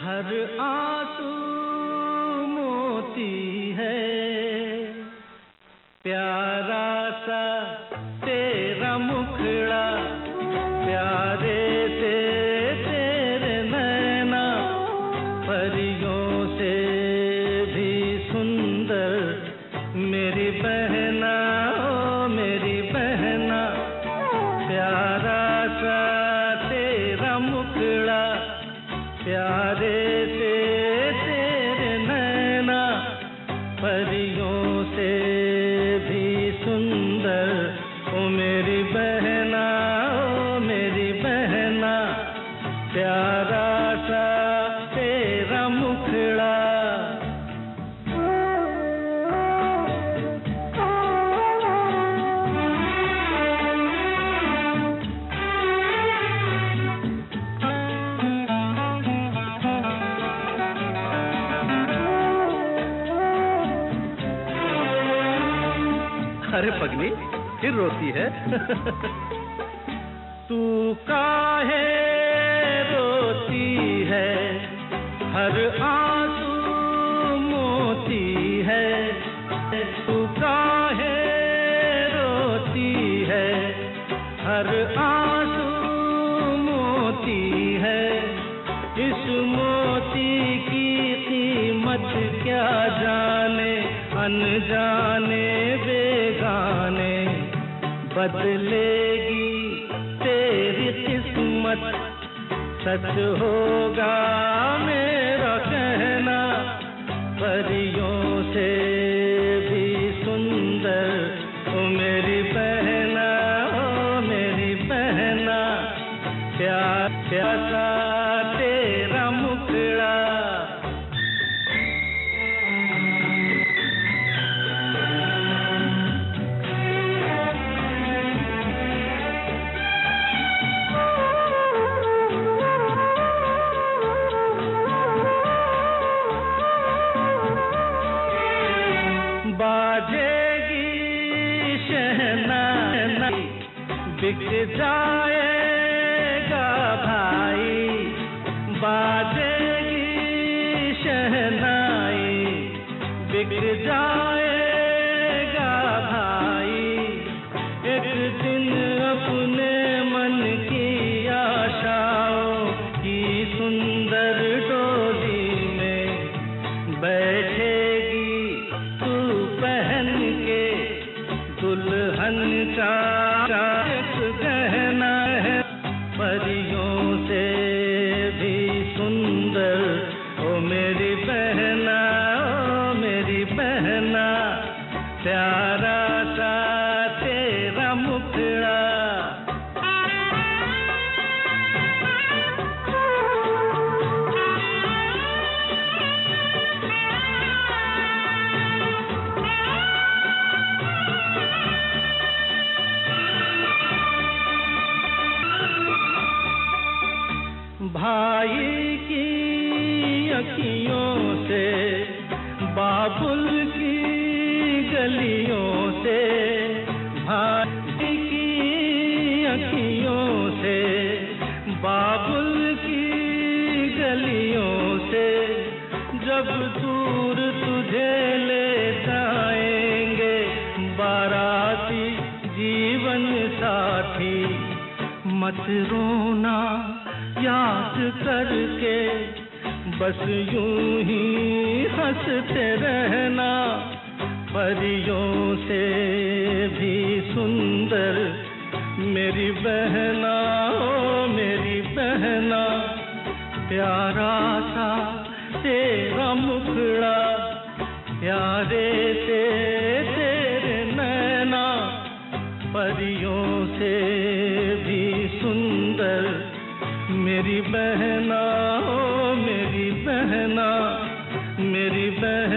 हर आंसू मोती है, प्यारा सा तेरा मुखड़ा, प्यारे से तेरे नैना, परियों से भी सुंदर मेरी बहना, ओ मेरी बहना। प्यारा सा तेरा मुखड़ा, प्यारे से तेरे नैना, परियों से भी सुंदर ओ मेरी बहना, ओ मेरी बहना। प्यारा सा तेरा मुखड़ा। अरे पगली, फिर रोती है? तू काहे रोती है, हर आंसू मोती है। तू काहे रोती है, हर आंसू मोती है। इस मोती की कीमत क्या जाने अनजाने बेगाने, बदलेगी तेरी किस्मत, सच होगा मेरा कहना। परियों से भी सुंदर ओ मेरी बहना, ओ मेरी बहना। प्यासा तेरा मुखड़ा। बाजेगी शहनाई, बिक जाएगा भाई। बाजेगी शहनाई, बिक जाएगा भाई। एक दिन अपने मन की आशाओं की सुंदर डोली में बैठेगी तू पहन के दुल्हन का एक गहना है। परियों से भी सुंदर ओ मेरी बहना, ओ मेरी बहना। प्यारा सा तेरा मुखड़ा। भाई की अखियों से, बाबुल की गलियों से, भाई की अखियों से, बाबुल की गलियों से। जब दूर तुझे ले जाएंगे बाराती जीवन साथी, मत रोना याद करके, बस यूं ही हंसते रहना। परियों से भी सुंदर मेरी बहना, ओ मेरी बहना। प्यारा सा तेरा मुखड़ा, प्यारे से तेरे नैना, परियों से भी सुंदर मेरी बहना, ओ मेरी बहना, मेरी बहना।